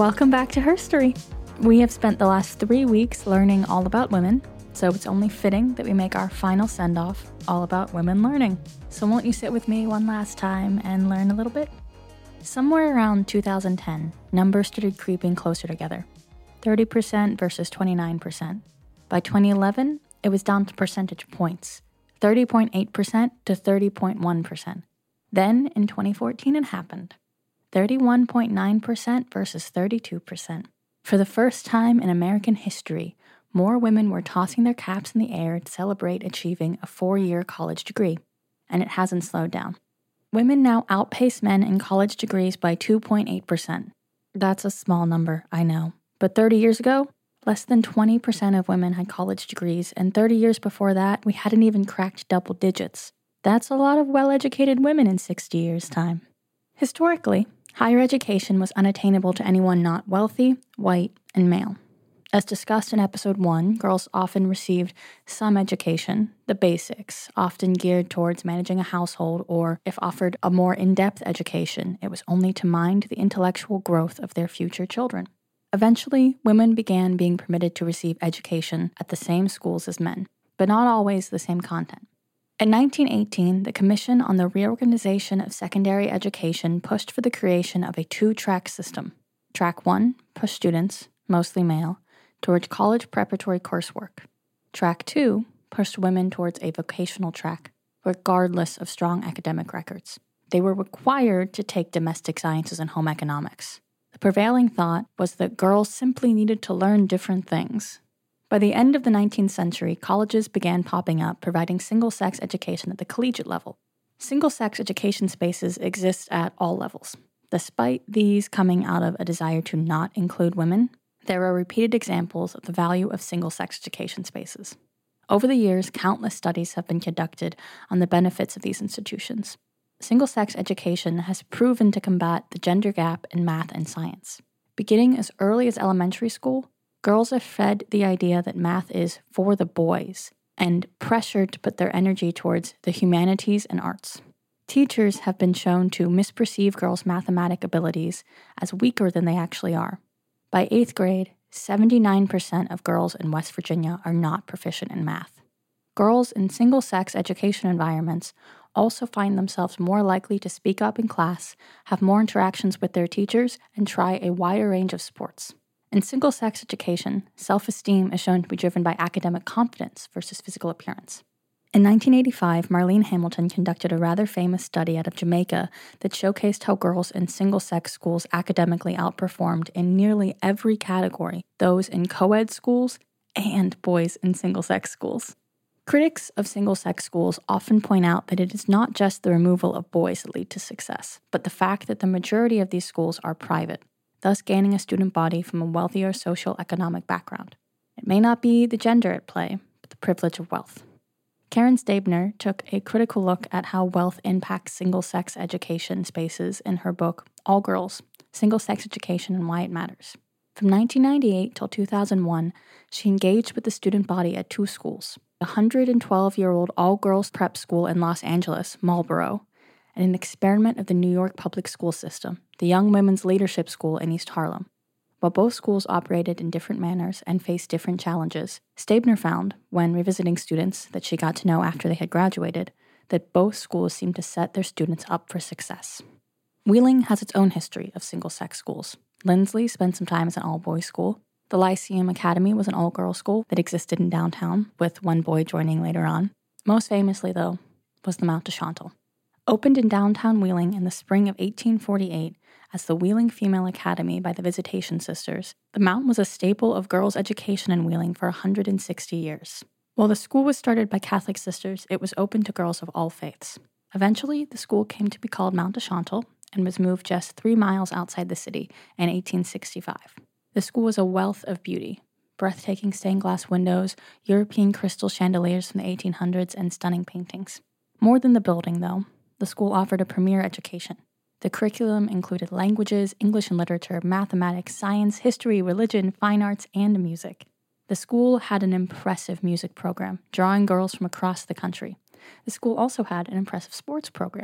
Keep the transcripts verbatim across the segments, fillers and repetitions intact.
Welcome back to Herstory. We have spent the last three weeks learning all about women, so it's only fitting that we make our final send-off all about women learning. So won't you sit with me one last time and learn a little bit? Somewhere around two thousand ten, numbers started creeping closer together. thirty percent versus twenty-nine percent. By twenty eleven, it was down to percentage points, thirty point eight percent to thirty point one percent. Then, in twenty fourteen, it happened. thirty-one point nine percent versus thirty-two percent. For the first time in American history, more women were tossing their caps in the air to celebrate achieving a four-year college degree, and it hasn't slowed down. Women now outpace men in college degrees by two point eight percent. That's a small number, I know. But thirty years ago, less than twenty percent of women had college degrees, and thirty years before that, we hadn't even cracked double digits. That's a lot of well-educated women in sixty years' time. Historically, higher education was unattainable to anyone not wealthy, white, and male. As discussed in episode one, girls often received some education, the basics, often geared towards managing a household, or if offered a more in-depth education, it was only to mind the intellectual growth of their future children. Eventually, women began being permitted to receive education at the same schools as men, but not always the same content. In nineteen eighteen, the Commission on the Reorganization of Secondary Education pushed for the creation of a two-track system. Track one pushed students, mostly male, towards college preparatory coursework. Track two pushed women towards a vocational track, regardless of strong academic records. They were required to take domestic sciences and home economics. The prevailing thought was that girls simply needed to learn different things. By the end of the nineteenth century, colleges began popping up, providing single-sex education at the collegiate level. Single-sex education spaces exist at all levels. Despite these coming out of a desire to not include women, there are repeated examples of the value of single-sex education spaces. Over the years, countless studies have been conducted on the benefits of these institutions. Single-sex education has proven to combat the gender gap in math and science. Beginning as early as elementary school, girls are fed the idea that math is for the boys and pressured to put their energy towards the humanities and arts. Teachers have been shown to misperceive girls' mathematic abilities as weaker than they actually are. By eighth grade, seventy-nine percent of girls in West Virginia are not proficient in math. Girls in single-sex education environments also find themselves more likely to speak up in class, have more interactions with their teachers, and try a wider range of sports. In single-sex education, self-esteem is shown to be driven by academic confidence versus physical appearance. In nineteen eighty-five, Marlene Hamilton conducted a rather famous study out of Jamaica that showcased how girls in single-sex schools academically outperformed in nearly every category, those in co-ed schools and boys in single-sex schools. Critics of single-sex schools often point out that it is not just the removal of boys that lead to success, but the fact that the majority of these schools are private, thus gaining a student body from a wealthier social-economic background. It may not be the gender at play, but the privilege of wealth. Karen Stabner took a critical look at how wealth impacts single-sex education spaces in her book, All Girls, Single-Sex Education and Why It Matters. From nineteen ninety-eight till two thousand one, she engaged with the student body at two schools, a one hundred twelve-year-old all-girls prep school in Los Angeles, Marlboro, and an experiment of the New York public school system, the Young Women's Leadership School in East Harlem. While both schools operated in different manners and faced different challenges, Stabner found, when revisiting students that she got to know after they had graduated, that both schools seemed to set their students up for success. Wheeling has its own history of single-sex schools. Lindsley spent some time as an all-boys school. The Lyceum Academy was an all-girls school that existed in downtown, with one boy joining later on. Most famously, though, was the Mount de Chantal. Opened in downtown Wheeling in the spring of eighteen forty-eight as the Wheeling Female Academy by the Visitation Sisters, the Mount was a staple of girls' education in Wheeling for one hundred sixty years. While the school was started by Catholic sisters, it was open to girls of all faiths. Eventually, the school came to be called Mount de Chantal and was moved just three miles outside the city in eighteen sixty-five. The school was a wealth of beauty, breathtaking stained-glass windows, European crystal chandeliers from the eighteen hundreds, and stunning paintings. More than the building, though, the school offered a premier education. The curriculum included languages, English and literature, mathematics, science, history, religion, fine arts, and music. The school had an impressive music program, drawing girls from across the country. The school also had an impressive sports program.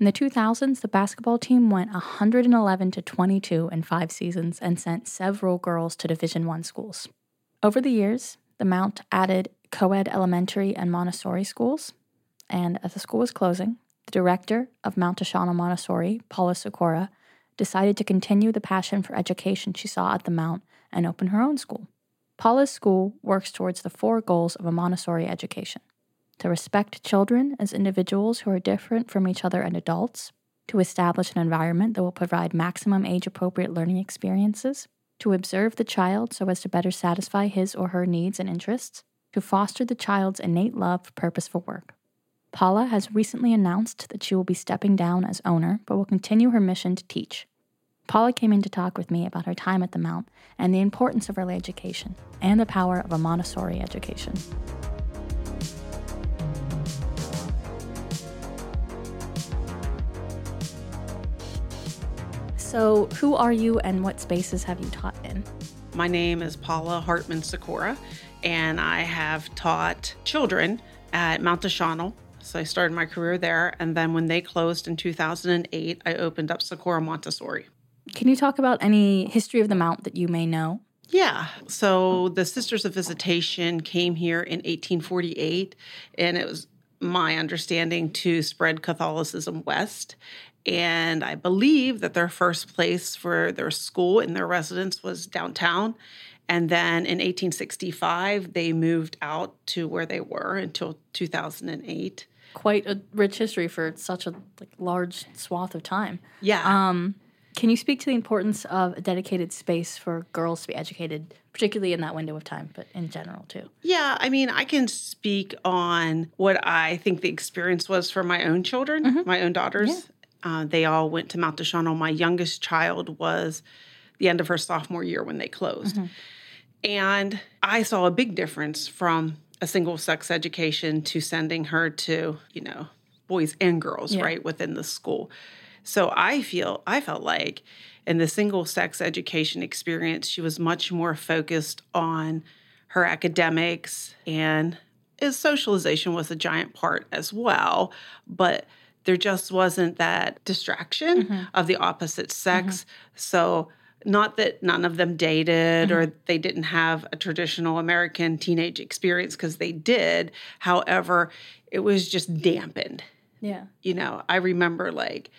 In the two thousands, the basketball team went one hundred eleven to twenty-two in five seasons and sent several girls to Division I schools. Over the years, the Mount added co-ed elementary and Montessori schools, and as the school was closing, the director of Mount Ashana Montessori, Paula Sikora, decided to continue the passion for education she saw at the Mount and open her own school. Paula's school works towards the four goals of a Montessori education: to respect children as individuals who are different from each other and adults, to establish an environment that will provide maximum age-appropriate learning experiences, to observe the child so as to better satisfy his or her needs and interests, to foster the child's innate love for purposeful work. Paula has recently announced that she will be stepping down as owner, but will continue her mission to teach. Paula came in to talk with me about her time at the Mount and the importance of early education and the power of a Montessori education. So, who are you and what spaces have you taught in? My name is Paula Hartman Sikora, and I have taught children at Mount Ashana. So I started my career there, and then when they closed in two thousand eight, I opened up Sikora Montessori. Can you talk about any history of the Mount that you may know? Yeah. So the Sisters of Visitation came here in eighteen forty-eight, and it was my understanding to spread Catholicism west. And I believe that their first place for their school and their residence was downtown. And then in eighteen sixty-five, they moved out to where they were until two thousand eight. Quite a rich history for such a like, large swath of time. Yeah. Um, can you speak to the importance of a dedicated space for girls to be educated, particularly in that window of time, but in general too? Yeah, I mean, I can speak on what I think the experience was for my own children, mm-hmm. my own daughters. Yeah. Uh, they all went to Mount Ashana. My youngest child was the end of her sophomore year when they closed. Mm-hmm. And I saw a big difference from a single-sex education to sending her to, you know, boys and girls, yeah. right, within the school. So I feel, I felt like in the single-sex education experience, she was much more focused on her academics, and his socialization was a giant part as well, but there just wasn't that distraction mm-hmm. of the opposite sex. Mm-hmm. So not that none of them dated mm-hmm. or they didn't have a traditional American teenage experience, because they did. However, it was just dampened. Yeah. You know, I remember like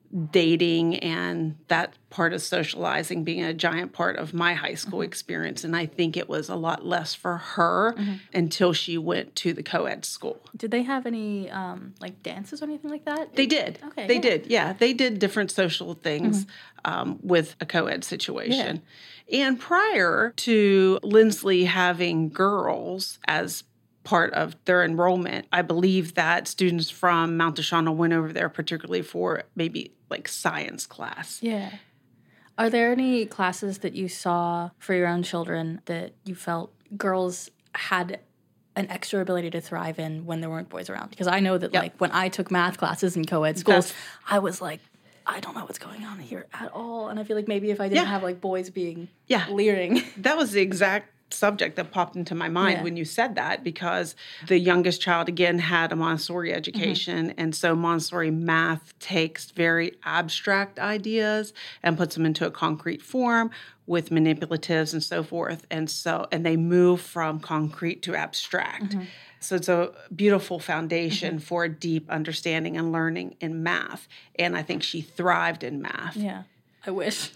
dating and that part of socializing being a giant part of my high school mm-hmm. experience. And I think it was a lot less for her mm-hmm. until she went to the co-ed school. Did they have any um, like dances or anything like that? They did. Okay. They yeah. did. Yeah. They did different social things mm-hmm. um, with a co-ed situation. Yeah. And prior to Lindsley having girls as part of their enrollment, I believe that students from Mount Ashana went over there particularly for maybe like science class. Yeah. Are there any classes that you saw for your own children that you felt girls had an extra ability to thrive in when there weren't boys around? Because I know that yep. like when I took math classes in co-ed schools, That's, I was like, I don't know what's going on here at all. And I feel like maybe if I didn't yeah. have like boys being yeah. leering. That was the exact subject that popped into my mind yeah. when you said that, because the youngest child, again, had a Montessori education. Mm-hmm. And so Montessori math takes very abstract ideas and puts them into a concrete form with manipulatives and so forth. And so, and they move from concrete to abstract. Mm-hmm. So it's a beautiful foundation mm-hmm. for a deep understanding and learning in math. And I think she thrived in math. Yeah. I wish.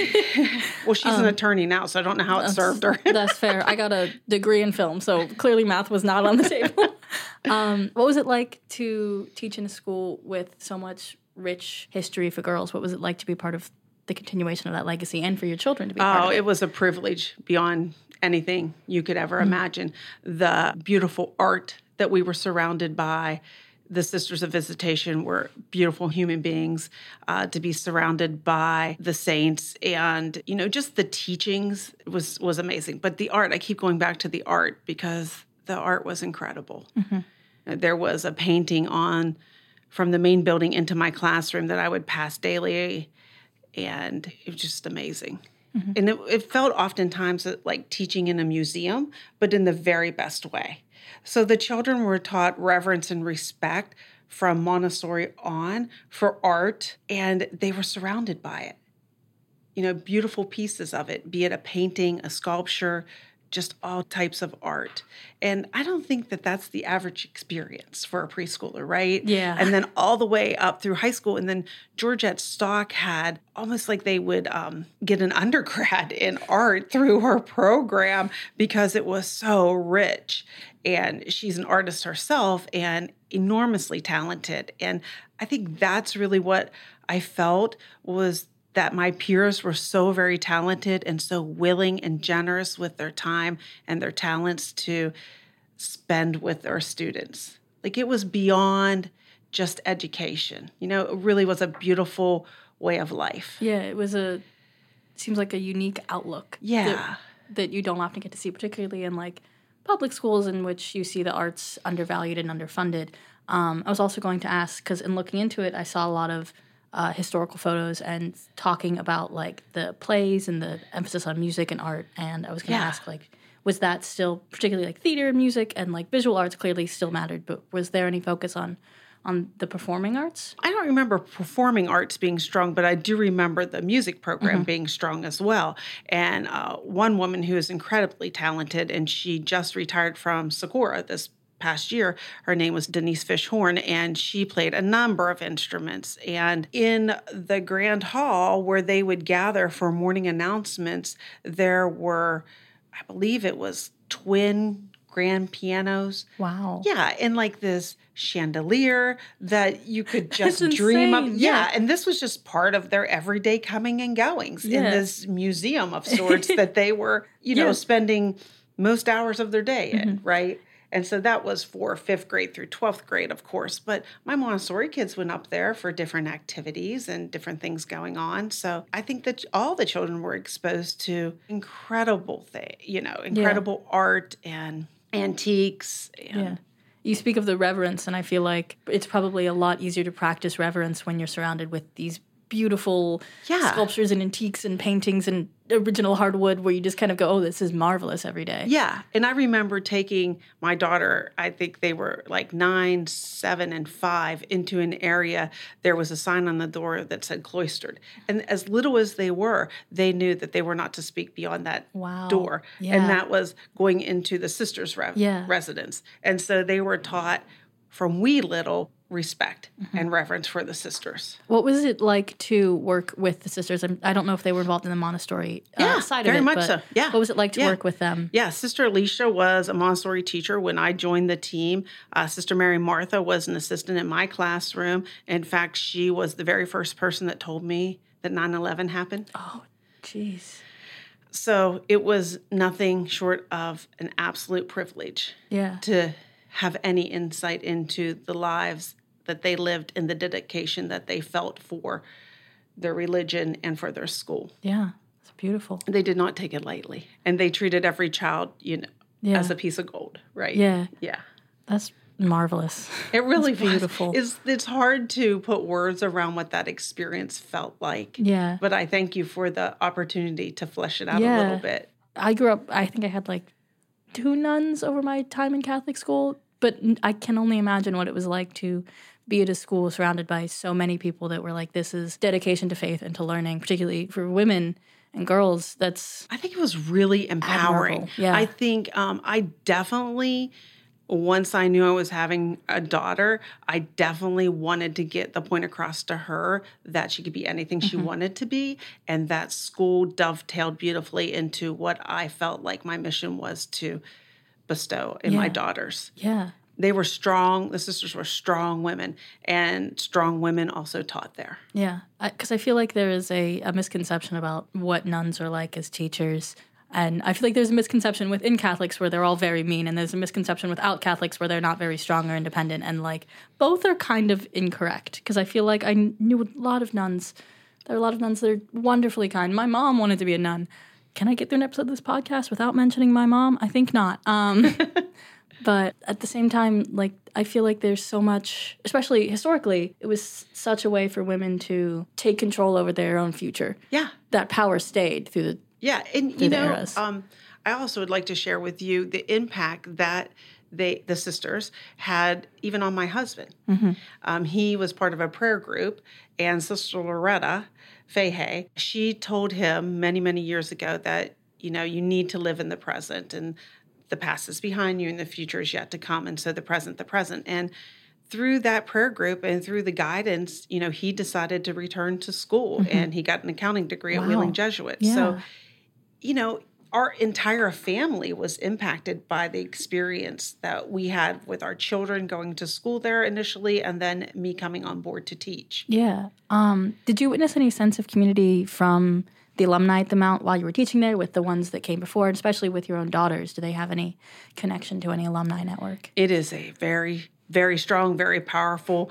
Well, she's um, an attorney now, so I don't know how it served her. That's fair. I got a degree in film, so clearly math was not on the table. Um, what was it like to teach in a school with so much rich history for girls? What was it like to be part of the continuation of that legacy and for your children to be part oh, of it? Oh, it was a privilege beyond anything you could ever mm-hmm. imagine. The beautiful art that we were surrounded by. The Sisters of Visitation were beautiful human beings, uh, to be surrounded by the saints, and, you know, just the teachings was, was amazing. But the art, I keep going back to the art because the art was incredible. Mm-hmm. There was a painting on from the main building into my classroom that I would pass daily, and it was just amazing. Mm-hmm. And it, it felt oftentimes like teaching in a museum, but in the very best way. So the children were taught reverence and respect from Montessori on for art, and they were surrounded by it. You know, beautiful pieces of it, be it a painting, a sculpture, just all types of art. And I don't think that that's the average experience for a preschooler, right? Yeah. And then all the way up through high school. And then Georgette Stock had almost like they would um, get an undergrad in art through her program because it was so rich. And she's an artist herself and enormously talented. And I think that's really what I felt was that my peers were so very talented and so willing and generous with their time and their talents to spend with their students. Like it was beyond just education. You know, it really was a beautiful way of life. Yeah, it was a, seems like a unique outlook. Yeah. That, that you don't often get to see, particularly in like public schools in which you see the arts undervalued and underfunded. Um, I was also going to ask, because in looking into it, I saw a lot of Uh, historical photos and talking about like the plays and the emphasis on music and art. And I was going to Yeah. ask, like, was that still particularly like theater and music and like visual arts clearly still mattered, but was there any focus on on the performing arts? I don't remember performing arts being strong, but I do remember the music program mm-hmm. being strong as well. And uh, one woman who is incredibly talented, and she just retired from Socorro this past year. Her name was Denise Fishhorn, and she played a number of instruments. And in the grand hall where they would gather for morning announcements, there were, I believe it was twin grand pianos. Wow. Yeah, and like this chandelier that you could just dream of. Yeah. yeah, and this was just part of their everyday coming and goings yeah. in this museum of sorts that they were, you know, yeah. spending most hours of their day in, mm-hmm. right? And so that was for fifth grade through twelfth grade, of course. But my Montessori kids went up there for different activities and different things going on. So I think that all the children were exposed to incredible thing, you know, incredible yeah. art and antiques. And yeah. You speak of the reverence, and I feel like it's probably a lot easier to practice reverence when you're surrounded with these beautiful yeah. sculptures and antiques and paintings and original hardwood where you just kind of go, oh, this is marvelous every day. Yeah. And I remember taking my daughter, I think they were like nine, seven, and five, into an area. There was a sign on the door that said cloistered. And as little as they were, they knew that they were not to speak beyond that wow. door. Yeah. And that was going into the sisters' re- yeah. residence. And so they were taught from wee little respect mm-hmm. and reverence for the sisters. What was it like to work with the sisters? I'm, I don't know if they were involved in the Montessori uh, yeah, side very of it. much but so. Yeah. What was it like to yeah. work with them? Yeah, Sister Alicia was a Montessori teacher when I joined the team. Uh, Sister Mary Martha was an assistant in my classroom. In fact, she was the very first person that told me that nine eleven happened. Oh, jeez. So it was nothing short of an absolute privilege yeah. to have any insight into the lives that they lived and the dedication that they felt for their religion and for their school. Yeah, it's beautiful. They did not take it lightly. And they treated every child, you know, yeah. as a piece of gold, right? Yeah. Yeah. That's marvelous. It really That's beautiful. It's, it's hard to put words around what that experience felt like. Yeah. But I thank you for the opportunity to flesh it out yeah. a little bit. I grew up, I think I had like two nuns over my time in Catholic school, but I can only imagine what it was like to be at a school surrounded by so many people that were like, this is dedication to faith and to learning, particularly for women and girls. That's I think it was really empowering. Admirable. Yeah. I think um, I definitely, once I knew I was having a daughter, I definitely wanted to get the point across to her that she could be anything mm-hmm. she wanted to be. And that school dovetailed beautifully into what I felt like my mission was to bestow in yeah. my daughters. Yeah. They were strong. The sisters were strong women, and strong women also taught there. Yeah, because I, I feel like there is a, a misconception about what nuns are like as teachers. And I feel like there's a misconception within Catholics where they're all very mean, and there's a misconception without Catholics where they're not very strong or independent. And, like, both are kind of incorrect, because I feel like I knew a lot of nuns. There are a lot of nuns that are wonderfully kind. My mom wanted to be a nun. Can I get through an episode of this podcast without mentioning my mom? I think not. Um But at the same time, like, I feel like there's so much, especially historically, it was such a way for women to take control over their own future. Yeah. That power stayed through the Yeah, and through you the know, eras. um, I also would like to share with you the impact that they, the sisters, had even on my husband. Mm-hmm. Um, he was part of a prayer group, and Sister Loretta Fahey, she told him many, many years ago that, you know, you need to live in the present, and the past is behind you and the future is yet to come. And so the present, the present. And through that prayer group and through the guidance, you know, he decided to return to school, mm-hmm. and he got an accounting degree wow. at Wheeling Jesuit. Yeah. So, you know, our entire family was impacted by the experience that we had with our children going to school there initially, and then me coming on board to teach. Yeah. Um, did you witness any sense of community from the alumni at the Mount while you were teaching there with the ones that came before, and especially with your own daughters? Do they have any connection to any alumni network? It is a very, very strong, very powerful.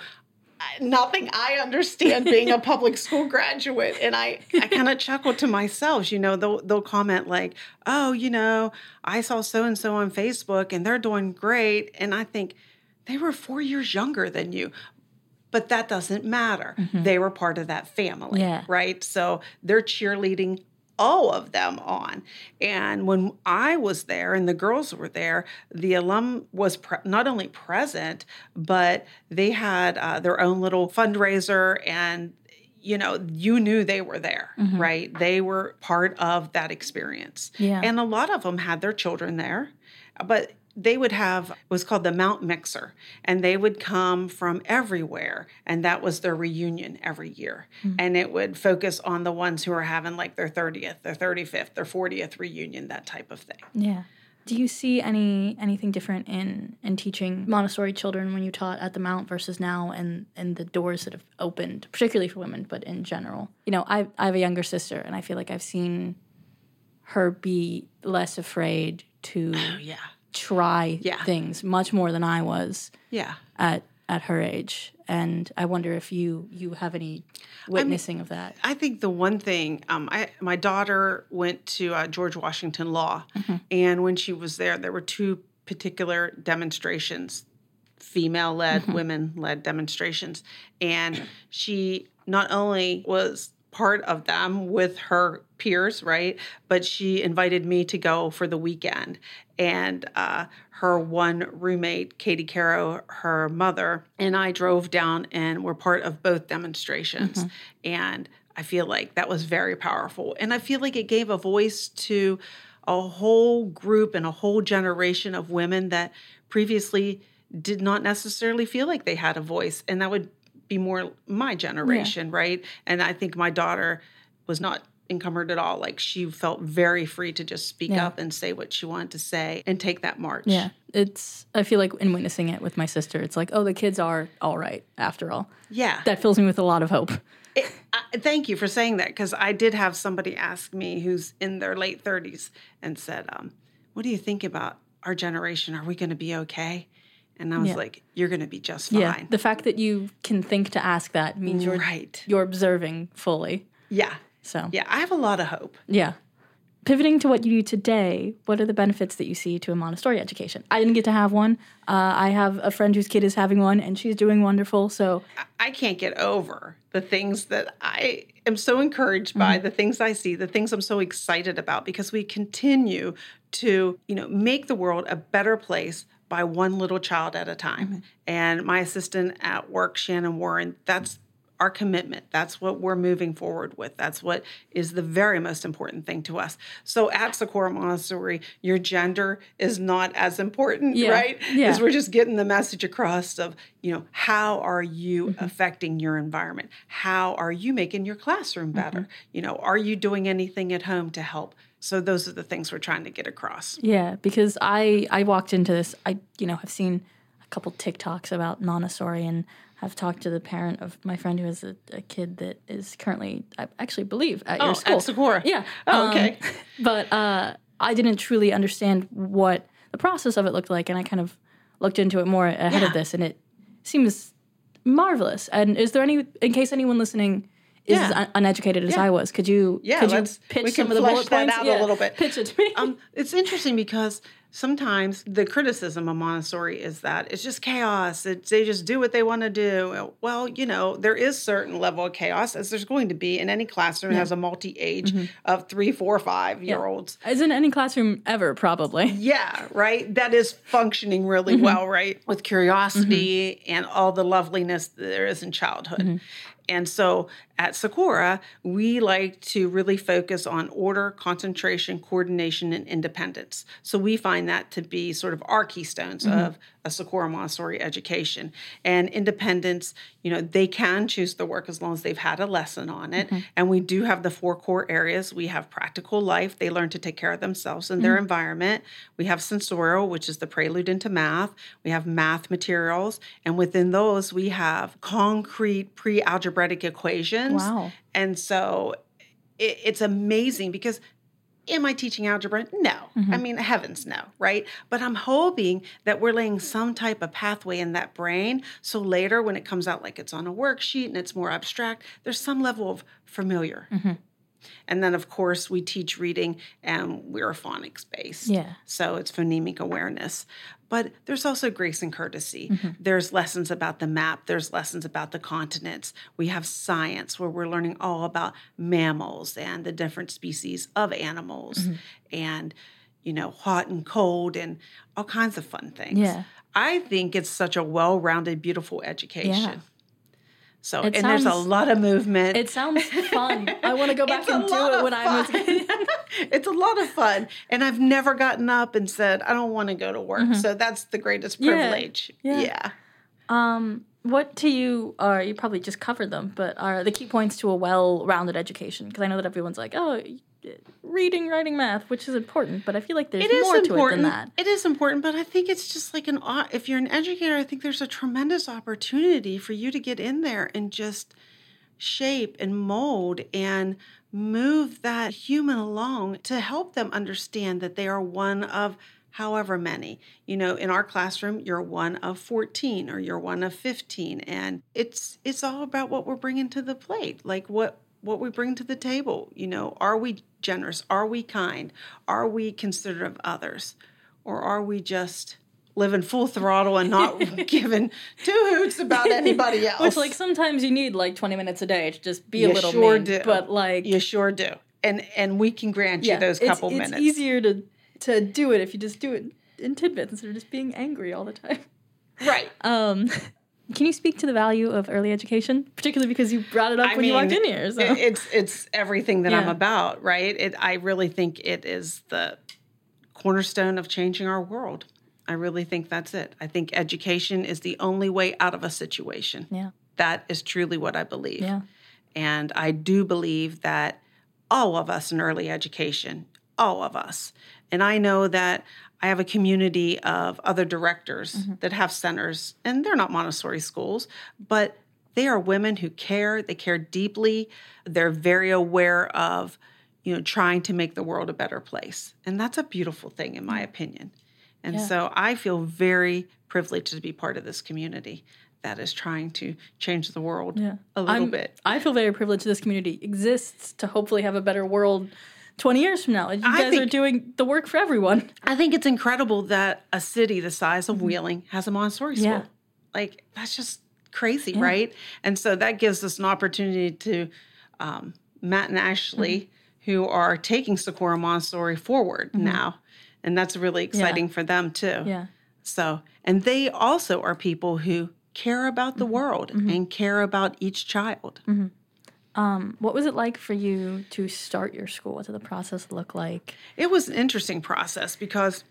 Nothing I understand being a public school graduate. And I, I kind of chuckle to myself, you know, they'll, they'll comment like, oh, you know, I saw so-and-so on Facebook and they're doing great. And I think they were four years younger than you. But that doesn't matter. Mm-hmm. They were part of that family, yeah. right? So they're cheerleading all of them on. And when I was there and the girls were there, the alum was pre- not only present, but they had uh, their own little fundraiser, and, you know, you knew they were there, mm-hmm. right? They were part of that experience. Yeah. And a lot of them had their children there, but they would have, it was called the Mount Mixer, and they would come from everywhere, and that was their reunion every year. Mm-hmm. And it would focus on the ones who are having like their thirtieth, their thirty-fifth, their fortieth reunion, that type of thing. Yeah. Do you see any anything different in, in teaching Montessori children when you taught at the Mount versus now, and, and the doors that have opened, particularly for women, but in general? You know, I, I have a younger sister, and I feel like I've seen her be less afraid to... Oh, yeah. try yeah. things much more than I was yeah. at at her age. And I wonder if you you have any witnessing I mean, of that. I think the one thing, um, I my daughter went to uh, George Washington Law, mm-hmm. and when she was there, there were two particular demonstrations, female-led, mm-hmm. women-led demonstrations. And she not only was part of them with her peers, right? But she invited me to go for the weekend. And uh, her one roommate, Katie Caro, her mother, and I drove down and were part of both demonstrations. Mm-hmm. And I feel like that was very powerful. And I feel like it gave a voice to a whole group and a whole generation of women that previously did not necessarily feel like they had a voice. And that would be more my generation, yeah. right? And I think my daughter was not encumbered at all. Like, she felt very free to just speak yeah. up and say what she wanted to say and take that march. Yeah, it's, I feel like in witnessing it with my sister, it's like, oh, the kids are all right after all. Yeah. That fills me with a lot of hope. It, I, thank you for saying that, because I did have somebody ask me who's in their late thirties and said, um, what do you think about our generation? Are we going to be okay? And I was yeah. like, you're going to be just fine. Yeah, the fact that you can think to ask that means you're right. you're observing fully. Yeah. So yeah, I have a lot of hope. Yeah. Pivoting to what you do today, what are the benefits that you see to a Montessori education? I didn't get to have one. Uh, I have a friend whose kid is having one, and she's doing wonderful. So I can't get over the things that I am so encouraged by, mm-hmm. the things I see, the things I'm so excited about, because we continue to, you know, make the world a better place by one little child at a time. Mm-hmm. And my assistant at work, Shannon Warren, that's our commitment. That's what we're moving forward with. That's what is the very most important thing to us. So at Socorro Montessori, your gender is not as important, yeah. right? Yeah. Because we're just getting the message across of, you know, how are you mm-hmm. affecting your environment? How are you making your classroom better? Mm-hmm. You know, are you doing anything at home to help? So those are the things we're trying to get across. Yeah, because I, I walked into this, I, you know, have seen a couple TikToks about Montessori, and have talked to the parent of my friend who has a, a kid that is currently, I actually believe, at oh, your school. at Socorro. Yeah. Oh, okay. Um, but uh, I didn't truly understand what the process of it looked like, and I kind of looked into it more ahead yeah. of this, and it seems marvelous. And is there any, in case anyone listening is yeah. as un- uneducated as yeah. I was, could you, yeah, could you let's, pitch we some can of the bullet that points? out Yeah. a little bit. Pitch it to me. Um, it's interesting because sometimes the criticism of Montessori is that it's just chaos. It's, they just do what they want to do. Well, you know, there is certain level of chaos, as there's going to be in any classroom that Yeah. has a multi-age Mm-hmm. of three, four, five-year-olds. Yeah. As in any classroom ever, probably. Yeah, right? That is functioning really Mm-hmm. well, right? With curiosity mm-hmm. and all the loveliness that there is in childhood. Mm-hmm. And so at Socorro, we like to really focus on order, concentration, coordination, and independence. So we find that to be sort of our keystones mm-hmm. of a Socorro Montessori education. And independence, you know, they can choose the work as long as they've had a lesson on it. Mm-hmm. And we do have the four core areas. We have practical life. They learn to take care of themselves and mm-hmm. their environment. We have sensorial, which is the prelude into math. We have math materials. And within those, we have concrete pre-algebraic equations. Wow. And so it, it's amazing because am I teaching algebra? No. Mm-hmm. I mean, heavens no, right? But I'm hoping that we're laying some type of pathway in that brain. So later when it comes out like it's on a worksheet and it's more abstract, there's some level of familiar. Mm-hmm. And then, of course, we teach reading and we're phonics-based. Yeah. So it's phonemic awareness. But there's also grace and courtesy. Mm-hmm. There's lessons about the map. There's lessons about the continents. We have science where we're learning all about mammals and the different species of animals mm-hmm. and, you know, hot and cold and all kinds of fun things. Yeah. I think it's such a well-rounded, beautiful education. Yeah. So, it and sounds, there's a lot of movement. It sounds fun. I want to go back and do it when I was kid. It's a lot of fun. And I've never gotten up and said, I don't want to go to work. Mm-hmm. So that's the greatest privilege. Yeah. yeah. yeah. Um, what to you are, you probably just covered them, but are the key points to a well-rounded education? Because I know that everyone's like, oh, reading, writing, math, which is important, but I feel like there's it more important. to it than that. It is important, but I think it's just like an, if you're an educator, I think there's a tremendous opportunity for you to get in there and just shape and mold and move that human along to help them understand that they are one of however many. You know, in our classroom, you're one of fourteen or you're one of fifteen. And it's it's all about what we're bringing to the plate, like what what we bring to the table. You know, are we generous? Are we kind? Are we considerate of others? Or are we just living full throttle and not giving two hoots about anybody else? Which, like, sometimes you need, like, twenty minutes a day to just be you a little sure mean. Do. But, like... You sure do. And and we can grant yeah, you those couple it's, minutes. It's easier to, to do it if you just do it in tidbits instead of just being angry all the time. Right. Um... Can you speak to the value of early education, particularly because you brought it up I when mean, you walked in here? So. It, it's it's everything that yeah. I'm about, right? It, I really think it is the cornerstone of changing our world. I really think that's it. I think education is the only way out of a situation. Yeah. That is truly what I believe. Yeah. And I do believe that all of us in early education, all of us, and I know that I have a community of other directors mm-hmm. that have centers, and they're not Montessori schools, but they are women who care. They care deeply. They're very aware of, you know, trying to make the world a better place. And that's a beautiful thing, in my opinion. And yeah. so I feel very privileged to be part of this community that is trying to change the world yeah. a little I'm, bit. I feel very privileged this community exists to hopefully have a better world twenty years from now. You guys think, are doing the work for everyone. I think it's incredible that a city the size of Wheeling has a Montessori school. Yeah. Like, that's just crazy, yeah. right? And so that gives us an opportunity to, um, Matt and Ashley, mm-hmm. who are taking Socorro Montessori forward mm-hmm. now. And that's really exciting yeah. for them, too. Yeah. So, and they also are people who care about the mm-hmm. world mm-hmm. and care about each child. Mm-hmm. Um, what was it like for you to start your school? What did the process look like? It was an interesting process because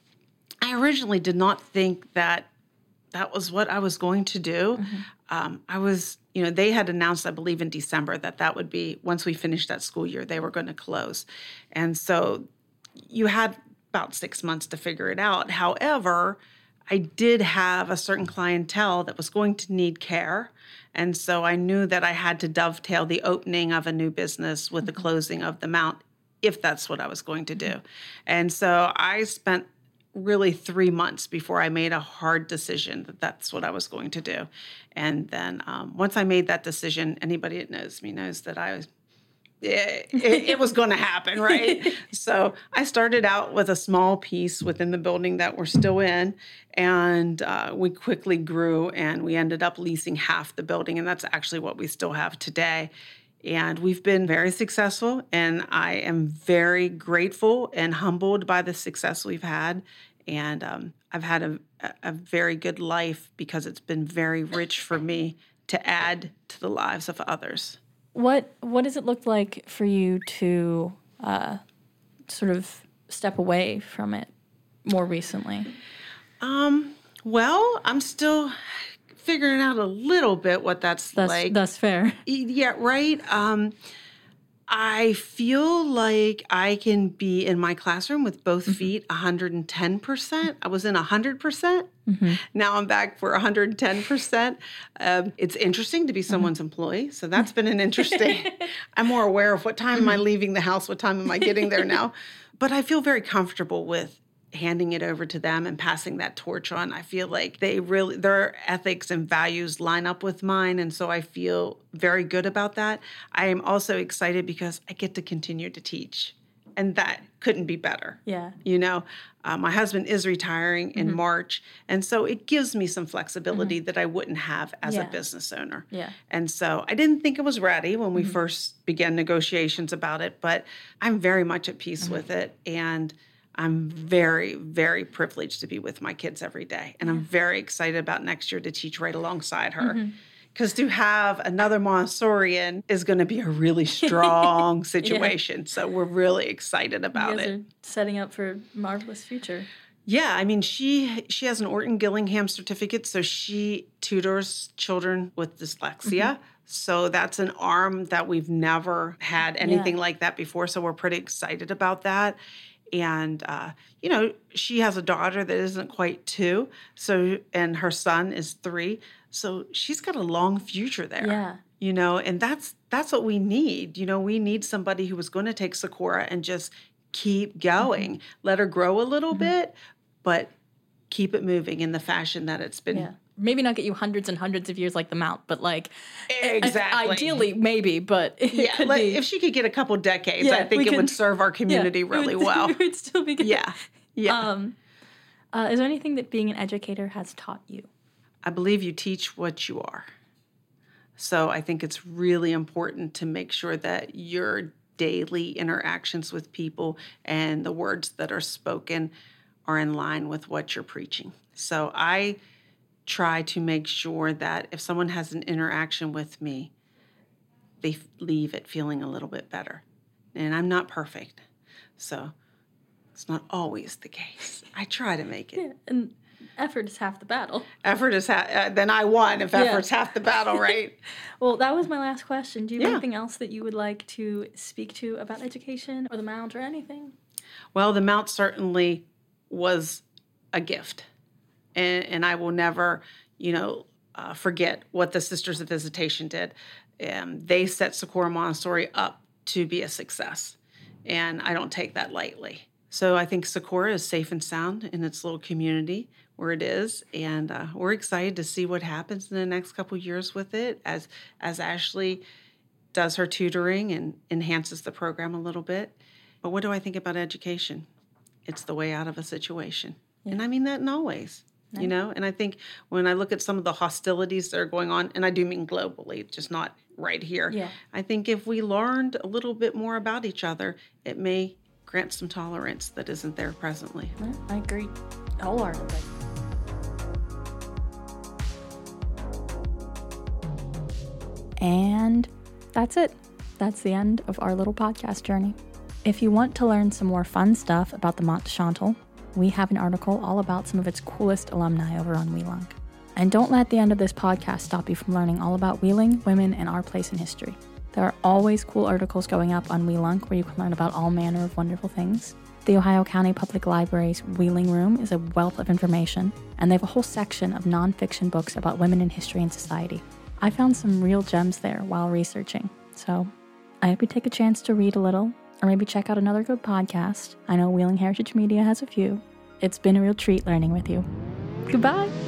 I originally did not think that that was what I was going to do. Mm-hmm. Um, I was, you know, they had announced, I believe in December, that that would be, once we finished that school year, they were going to close. And so you had about six months to figure it out. However, I did have a certain clientele that was going to need care. And so I knew that I had to dovetail the opening of a new business with mm-hmm. the closing of the Mount, if that's what I was going to do. And so I spent really three months before I made a hard decision that that's what I was going to do. And then um, once I made that decision, anybody that knows me knows that I was, it, it, it was going to happen, right? So I started out with a small piece within the building that we're still in, and uh, we quickly grew, and we ended up leasing half the building, and that's actually what we still have today. And we've been very successful, and I am very grateful and humbled by the success we've had. And um, I've had a, a very good life because it's been very rich for me to add to the lives of others. What what does it look like for you to uh, sort of step away from it more recently? Um. Well, I'm still figuring out a little bit what that's, that's like. That's fair. Yeah, right. Um, I feel like I can be in my classroom with both mm-hmm. feet one hundred ten percent. I was in one hundred percent. Mm-hmm. Now I'm back for one hundred ten percent. Um, it's interesting to be someone's mm-hmm. employee. So that's been an interesting, I'm more aware of what time mm-hmm. am I leaving the house, what time am I getting there now. But I feel very comfortable with handing it over to them and passing that torch on. I feel like they really, their ethics and values line up with mine. And so I feel very good about that. I am also excited because I get to continue to teach. And that couldn't be better. Yeah. You know, uh, my husband is retiring in mm-hmm. March. And so it gives me some flexibility mm-hmm. that I wouldn't have as yeah. a business owner. Yeah. And so I didn't think it was ready when we mm-hmm. first began negotiations about it, but I'm very much at peace mm-hmm. with it. And I'm very, very privileged to be with my kids every day. And yeah. I'm very excited about next year to teach right alongside her. Because mm-hmm. to have another Montessorian is going to be a really strong situation. yeah. So we're really excited about you guys it. Are setting up for a marvelous future. Yeah, I mean, she she has an Orton Gillingham certificate, so she tutors children with dyslexia. Mm-hmm. So that's an arm that we've never had anything yeah. like that before. So we're pretty excited about that. And, uh, you know, she has a daughter that isn't quite two, so and her son is three. So she's got a long future there, yeah. you know, and that's that's what we need. You know, we need somebody who is going to take Sakura and just keep going, mm-hmm. let her grow a little mm-hmm. bit, but keep it moving in the fashion that it's been. Yeah. Maybe not get you hundreds and hundreds of years like the Mount, but like exactly. ideally maybe, but it yeah, could like be. If she could get a couple decades, yeah, I think it could, would serve our community yeah, really it would, well. It would still be good. Yeah, yeah. Um, uh, is there anything that being an educator has taught you? I believe you teach what you are. So I think it's really important to make sure that your daily interactions with people and the words that are spoken are in line with what you're preaching. So I try to make sure that if someone has an interaction with me, they leave it feeling a little bit better. And I'm not perfect, so it's not always the case. I try to make it. Yeah, and effort is half the battle. Effort is half, uh, then I won if effort's yeah. half the battle, right? Well, that was my last question. Do you have yeah. anything else that you would like to speak to about education or the Mount or anything? Well, the Mount certainly was a gift. And, and I will never, you know, uh, forget what the Sisters of Visitation did. Um, they set Socorro Montessori up to be a success, and I don't take that lightly. So I think Socorro is safe and sound in its little community where it is, and uh, we're excited to see what happens in the next couple years with it as as Ashley does her tutoring and enhances the program a little bit. But what do I think about education? It's the way out of a situation, yeah. and I mean that in all ways. You know, and I think when I look at some of the hostilities that are going on, and I do mean globally, just not right here, yeah. I think if we learned a little bit more about each other, it may grant some tolerance that isn't there presently. I agree wholeheartedly. And that's it. That's the end of our little podcast journey. If you want to learn some more fun stuff about the Mont de Chantal, we have an article all about some of its coolest alumni over on Wheelunk. And don't let the end of this podcast stop you from learning all about Wheeling, women, and our place in history. There are always cool articles going up on Wheelunk where you can learn about all manner of wonderful things. The Ohio County Public Library's Wheeling Room is a wealth of information, and they have a whole section of nonfiction books about women in history and society. I found some real gems there while researching, so I hope you take a chance to read a little, or maybe check out another good podcast. I know Wheeling Heritage Media has a few. It's been a real treat learning with you. Goodbye!